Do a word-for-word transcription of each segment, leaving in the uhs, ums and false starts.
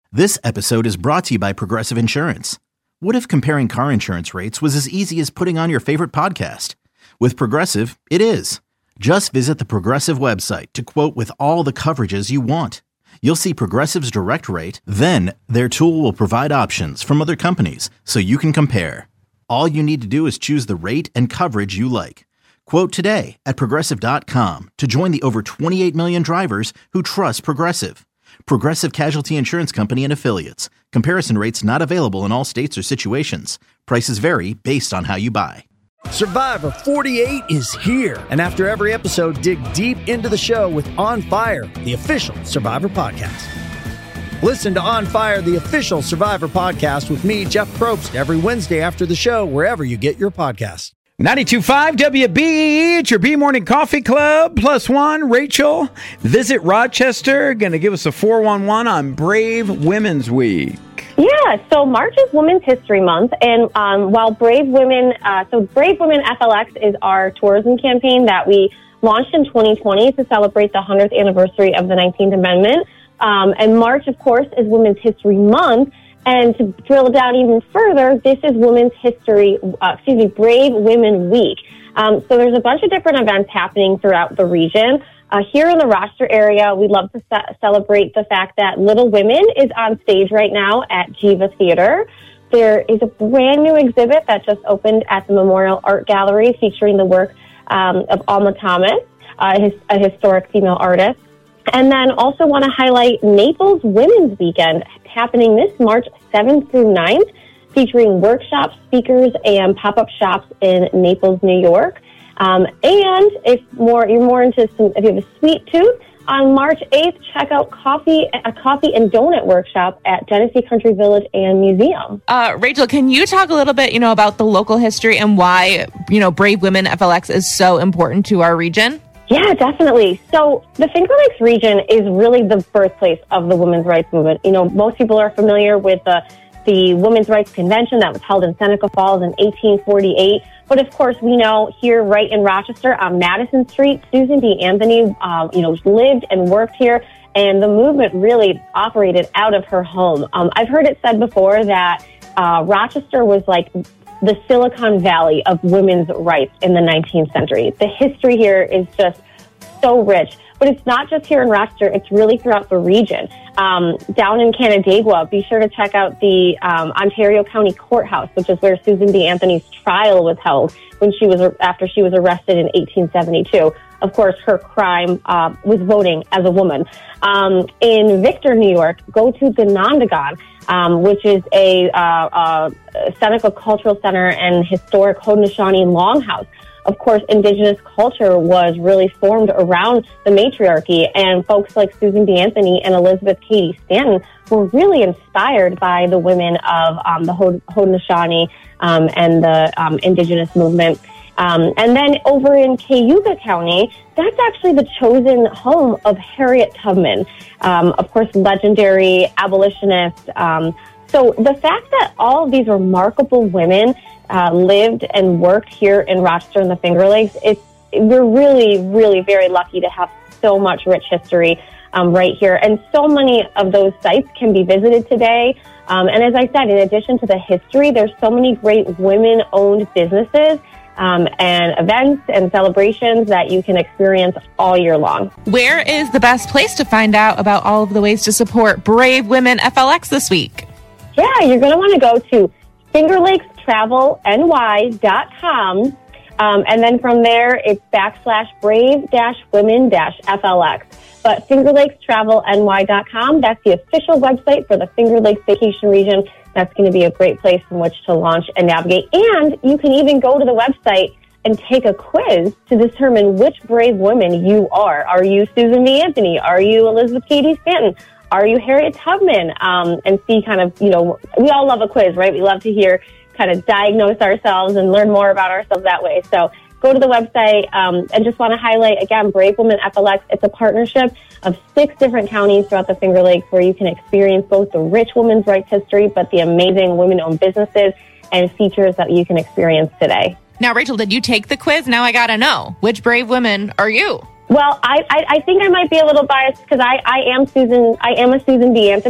This episode is brought to you by Progressive Insurance. What if comparing car insurance rates was as easy as putting on your favorite podcast? With Progressive, it is. Just visit the Progressive website to quote with all the coverages you want. You'll see Progressive's direct rate, then their tool will provide options from other companies so you can compare. All you need to do is choose the rate and coverage you like. Quote today at progressive dot com to join the over twenty-eight million drivers who trust Progressive. Progressive Casualty Insurance Company and Affiliates. Comparison rates not available in all states or situations. Prices vary based on how you buy. Survivor forty-eight is here. And after every episode, dig deep into the show with On Fire, the official Survivor podcast. Listen to On Fire, the official Survivor podcast with me, Jeff Probst, every Wednesday after the show, wherever you get your podcasts. ninety-two point five W B E E, it's your B Morning Coffee Club, plus one, Rachel. Visit Rochester, going to give us a four one one on Brave Women's Week. Yeah, so March is Women's History Month, and um, while Brave Women, uh, so Brave Women F L X is our tourism campaign that we launched in twenty twenty to celebrate the one hundredth anniversary of the nineteenth Amendment. Um, and March, of course, is Women's History Month. And to drill down even further, this is Women's History, uh, excuse me, Brave Women Week. Um, so there's a bunch of different events happening throughout the region. Uh, here in the Rochester area, we love to ce- celebrate the fact that Little Women is on stage right now at Jiva Theater. There is a brand new exhibit that just opened at the Memorial Art Gallery featuring the work um, of Alma Thomas, uh, his, a historic female artist. And then also want to highlight Naples Women's Weekend happening this March seventh through ninth, featuring workshops, speakers, and pop-up shops in Naples, New York. Um, and if more you're more into some, if you have a sweet tooth, on March eighth, check out coffee a coffee and donut workshop at Genesee Country Village and Museum. Uh, Rachel, can you talk a little bit, you know, about the local history and why, you know, Brave Women F L X is so important to our region? Yeah, definitely. So the Finger Lakes region is really the birthplace of the women's rights movement. You know, most people are familiar with the the Women's Rights Convention that was held in Seneca Falls in eighteen forty-eight. But of course, we know here right in Rochester on Madison Street, Susan B. Anthony, uh, you know, lived and worked here, and the movement really operated out of her home. Um, I've heard it said before that uh, Rochester was like the Silicon Valley of women's rights in the nineteenth century. The history here is just so rich. But it's not just here in Rochester, it's really throughout the region. Um, down in Canandaigua, be sure to check out the um, Ontario County Courthouse, which is where Susan B. Anthony's trial was held when she was after she was arrested in eighteen seventy-two. Of course, her crime uh, was voting as a woman. Um, in Victor, New York, go to Ganondagan, um, which is a uh, uh, Seneca Cultural Center and historic Haudenosaunee Longhouse. Of course, Indigenous culture was really formed around the matriarchy, and folks like Susan B. Anthony and Elizabeth Cady Stanton were really inspired by the women of um, the Haudenosaunee um, and the um, Indigenous movement. Um, and then over in Cayuga County, that's actually the chosen home of Harriet Tubman, um, of course, legendary abolitionist. Um, so the fact that all of these remarkable women uh, lived and worked here in Rochester and the Finger Lakes, it's, we're really, really very lucky to have so much rich history um, right here. And so many of those sites can be visited today. Um, and as I said, in addition to the history, there's so many great women-owned businesses Um, and events and celebrations that you can experience all year long. Where is the best place to find out about all of the ways to support Brave Women F L X this week? Yeah, you're going to want to go to finger lakes travel n y dot com. Um, and then from there, it's backslash brave dash women dash F L X. But finger lakes travel n y dot com, that's the official website for the Finger Lakes Vacation Region. That's going to be a great place from which to launch and navigate. And you can even go to the website and take a quiz to determine which brave woman you are. Are you Susan B. Anthony? Are you Elizabeth Cady Stanton? Are you Harriet Tubman? Um, and see kind of, you know, we all love a quiz, right? We love to hear, kind of diagnose ourselves and learn more about ourselves that way. So go to the website um, and just want to highlight, again, Brave Women F L X. It's a partnership of six different counties throughout the Finger Lakes where you can experience both the rich women's rights history, but the amazing women-owned businesses and features that you can experience today. Now, Rachel, did you take the quiz? Now I got to know. Which brave women are you? Well, I, I, I think I might be a little biased because I, I am Susan. I am a Susan B. Anthony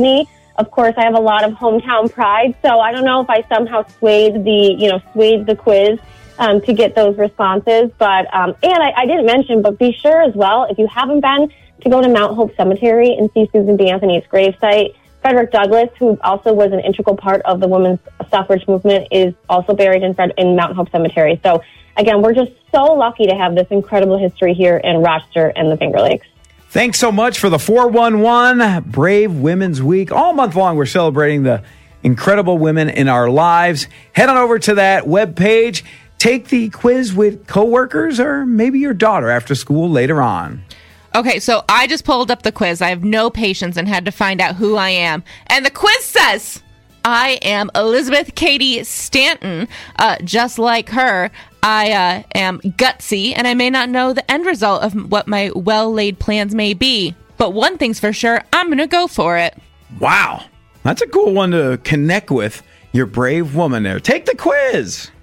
Of course, I have a lot of hometown pride, so I don't know if I somehow swayed the, you know, swayed the quiz um, to get those responses. But um, and I, I didn't mention, but be sure as well, if you haven't been, to go to Mount Hope Cemetery and see Susan B. Anthony's gravesite. Frederick Douglass, who also was an integral part of the women's suffrage movement, is also buried in Fred- in Mount Hope Cemetery. So again, we're just so lucky to have this incredible history here in Rochester and the Finger Lakes. Thanks so much for the four one one Brave Women's Week. All month long, we're celebrating the incredible women in our lives. Head on over to that webpage. Take the quiz with coworkers or maybe your daughter after school later on. Okay, so I just pulled up the quiz. I have no patience and had to find out who I am. And the quiz says I am Elizabeth Cady Stanton. Uh, just like her, I uh, am gutsy, and I may not know the end result of what my well-laid plans may be. But one thing's for sure, I'm going to go for it. Wow. That's a cool one to connect with. You're a brave woman there. Take the quiz.